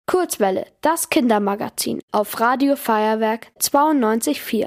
Kurzwelle, das Kindermagazin auf Radio Feuerwerk 92,4.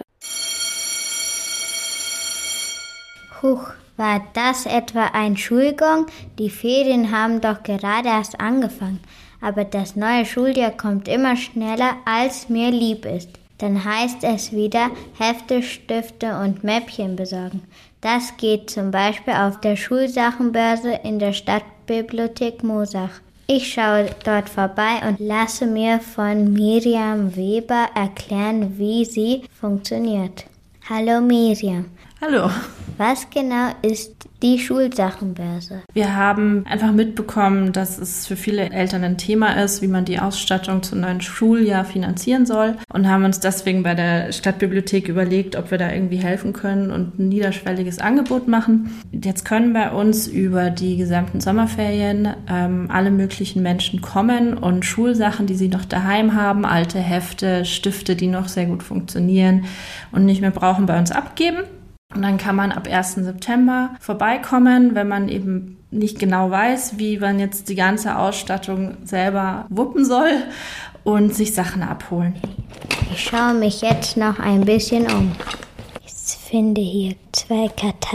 Huch, war das etwa ein Schulgang? Die Ferien haben doch gerade erst angefangen. Aber das neue Schuljahr kommt immer schneller, als mir lieb ist. Dann heißt es wieder Hefte, Stifte und Mäppchen besorgen. Das geht zum Beispiel auf der Schulsachenbörse in der Stadtbibliothek Moosach. Ich schaue dort vorbei und lasse mir von Miriam Weber erklären, wie sie funktioniert. Hallo Miriam. Hallo. Was genau ist die Schulsachenbörse? Wir haben einfach mitbekommen, dass es für viele Eltern ein Thema ist, wie man die Ausstattung zum neuen Schuljahr finanzieren soll und haben uns deswegen bei der Stadtbibliothek überlegt, ob wir da irgendwie helfen können und ein niederschwelliges Angebot machen. Jetzt können bei uns über die gesamten Sommerferien alle möglichen Menschen kommen und Schulsachen, die sie noch daheim haben, alte Hefte, Stifte, die noch sehr gut funktionieren und nicht mehr brauchen, bei uns abgeben. Und dann kann man ab 1. September vorbeikommen, wenn man eben nicht genau weiß, wie man jetzt die ganze Ausstattung selber wuppen soll und sich Sachen abholen. Ich schaue mich jetzt noch ein bisschen um. Ich finde hier 2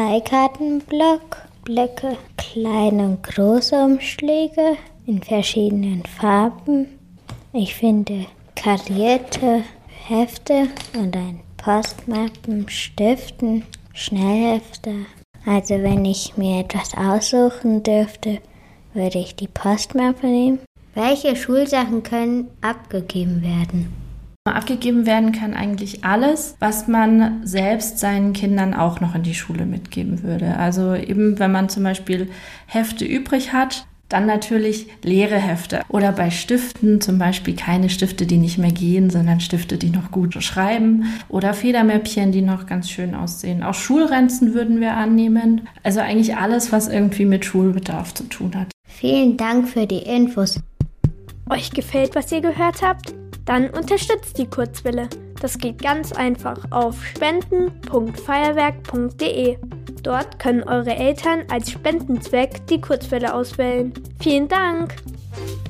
Karteikartenblöcke, kleine und große Umschläge in verschiedenen Farben. Ich finde karierte Hefte und ein Postmappen, Stiften, Schnellhefte. Also wenn ich mir etwas aussuchen dürfte, würde ich die Postmappe nehmen. Welche Schulsachen können abgegeben werden? Abgegeben werden kann eigentlich alles, was man selbst seinen Kindern auch noch in die Schule mitgeben würde. Also eben, wenn man zum Beispiel Hefte übrig hat, dann natürlich leere Hefte oder bei Stiften zum Beispiel keine Stifte, die nicht mehr gehen, sondern Stifte, die noch gut schreiben oder Federmäppchen, die noch ganz schön aussehen. Auch Schulranzen würden wir annehmen. Also eigentlich alles, was irgendwie mit Schulbedarf zu tun hat. Vielen Dank für die Infos. Euch gefällt, was ihr gehört habt? Dann unterstützt die Kurzwelle. Das geht ganz einfach auf spenden.feuerwerk.de. Dort können eure Eltern als Spendenzweck die Kurzwelle auswählen. Vielen Dank!